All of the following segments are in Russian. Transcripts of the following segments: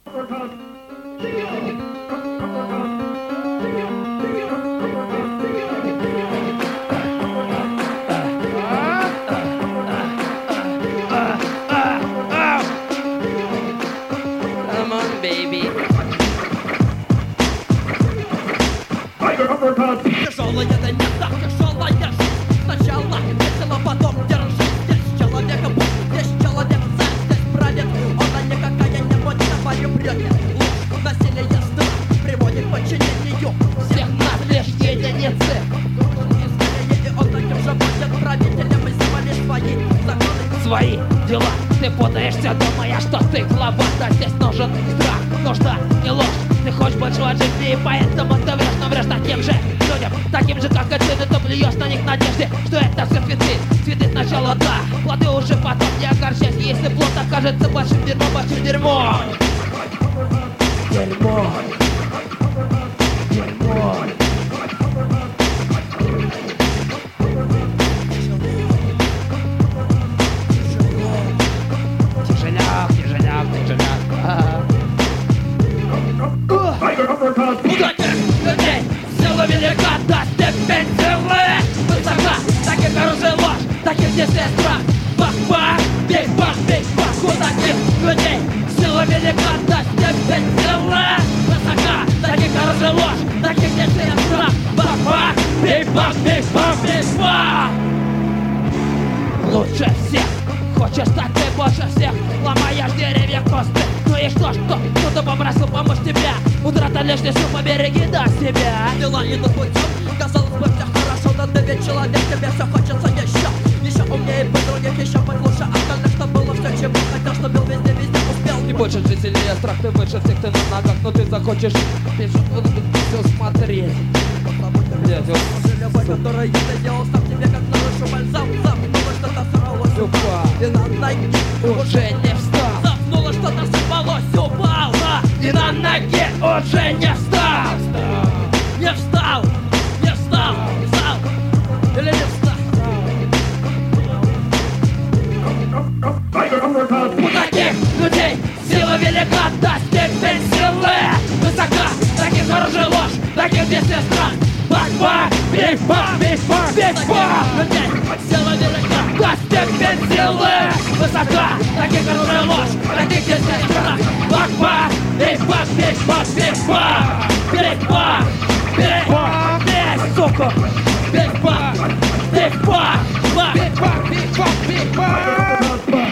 Come on, baby. Тяжелая, да не так тяжелая жизнь. Сначала весело, потом держись. Здесь человека Бог, здесь человек царь, здесь правит. Она никакая не будет, полюбрет. Ложь, насилие, страх приводит к подчинению всех нас лишь единицы. И он таким же будет правителем, и всего лишь свои законы. Свои дела, ты путаешься, думая, что ты глава. Да здесь нужен страх, нужда и ложь. Ты хочешь большего от жизни, и поэтому ты врешь, но врешь таким же людям, таким же, как и ты плюешь на них в надежде, что это все цветы. Цветы сначала да, плоды уже потом. Не огорчайся, если плод окажется большим дерьмом, большим дерьмом. Дерьмо. Дерьмо. Тяжеляк, тяжеляк, тяжеляк. Удачи людей, сила велика, да степень силы высока. Таких оружий ложь, таких действий страх. Бах-бах, бей-бах, бей-бах. У таких людей сила велика, да степень силы высока. Таких оружий ложь, таких действий страх. Бах-бах, бей-бах, бей-бах, бей-бах. Лучше всех, хочешь стать ты больше всех. Ломаешь деревья косты. Ну и что, кто-то попросил помочь тебя. Утрата лишней сил, побереги до себя. Дела идут путем, казалось бы, все хорошо, но ты ведь человек, тебе все хочется еще. Еще умнее быть других, еще быть лучше остальных, чтобы было все, чего хотел, чтобы был везде, везде успел. Ты больше жить сильнее страх, ты выше всех, ты на ногах, но ты захочешь все смотреть. Блять, вот любовь, которую ты делал сам тебе, как нарушил бальзам. Запнуло что-то сорвалось, упал, и на ноги уже не встал. Запнуло что-то сорвалось, упал, И на ноге уже не встал. не встал, не встал, встал или не встал. У таких людей сила велика, да степень силы высока. Таких оружий ложь, таких действий страх. Бах-бах, бей-бах, бей-бах, бей-бах. Людей, сила велика, Да степень силы высока. Таких оружий ложь, таких действий страх. Бах-бах, бей-бах, бей-бах, бей-бах. Бей-бах, бей-бах, бей, сука. Бей-бах, бей-бах, бах. Бей-бах, бей-бах, бей-бах.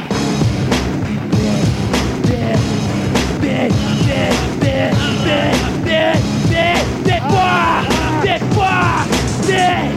Бей, бей, бей, бей, бей, бей, бей, бах, бей, бах, бей.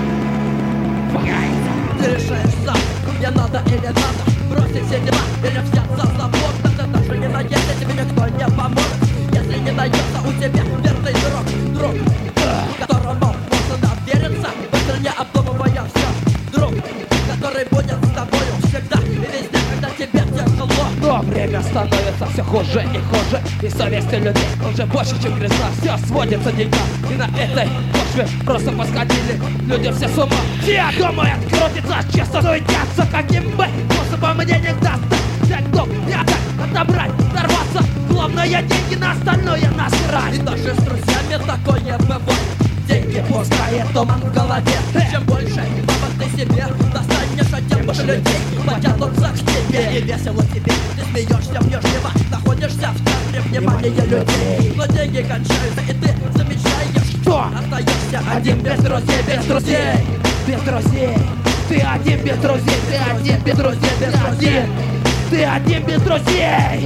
ты решаешь сам, мне надо или надо бросить все дела или взяться за блок. Тогда даже не надеяться, тебе никто не поможет. Если не найдется у тебя верный друг, которому можно довериться, быстро не обдумывая все. Друг, который будет с тобою всегда и везде, когда тебе тяжело. Но время становится все хуже и хуже. И совесть людей уже больше, чем грязна. Все сводится деньгам. И на этой почве просто посходили люди все с ума. Все думают, крутится, честно суетятся. Каким бы способом денег достать, взять дом и отдать, отобрать, сорваться. Главное деньги, на остальное насрать. И даже с друзьями такое бывает. Деньги пускает туман в голове. Чем больше бабок ты себе достанешь, а тем больше людей потянутся к тебе. И весело тебе, ты смеешься внешнего, находишься в центре внимания людей. Но деньги кончаются, и ты замечаешь, Что? остаешься один без друзей, без друзей. Без друзей. Ты один без друзей. Ты один без друзей. Ты один без друзей.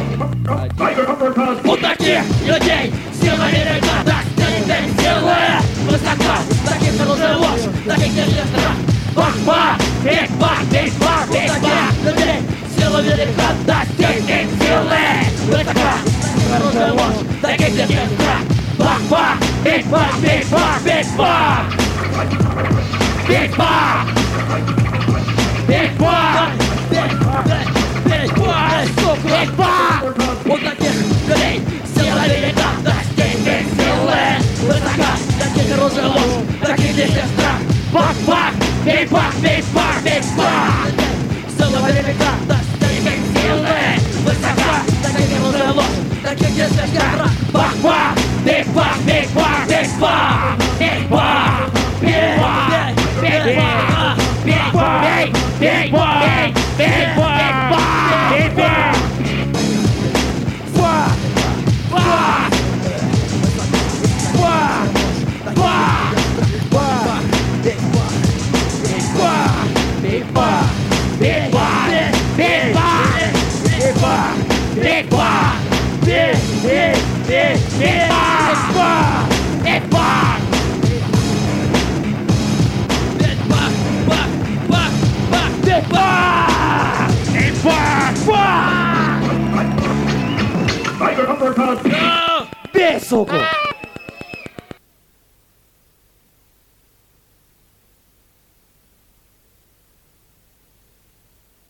У таких людей сила велика, да степень силы высока. Таких оружий ложь, таких действий страх. Бах-бах, бей-бах, бей-бах, бей-бах. Людей сила велика, да степень силы высока. Таких оружий ложь, таких действий страх. Бах-бах, бей-бах, бей-бах, бей-бах. Бей-бах, бей-бах, бей-бах, сука, бей-бах. У таких людей Сила велика, да степень силы высока. таких оружий ложь, Таких действий страх. Бах-бах, бей-бах, бей-бах, бей-бах. сила велика, Да степень силы высока. таких оружий ложь, таких guerra. Bak bak, big bak, big bak, big bak, big bak, big bak, big bak, big bak, big bak, big bak, big bak. Bak, bak, bak, bak, big bak, big bak, big bak, big bak, big bak, big bak, big bak, big, big, big, big bak, big bak. Big bak, bak, bak, bak, Big bak, big bak, bak. Tiger uppercut. Big soco.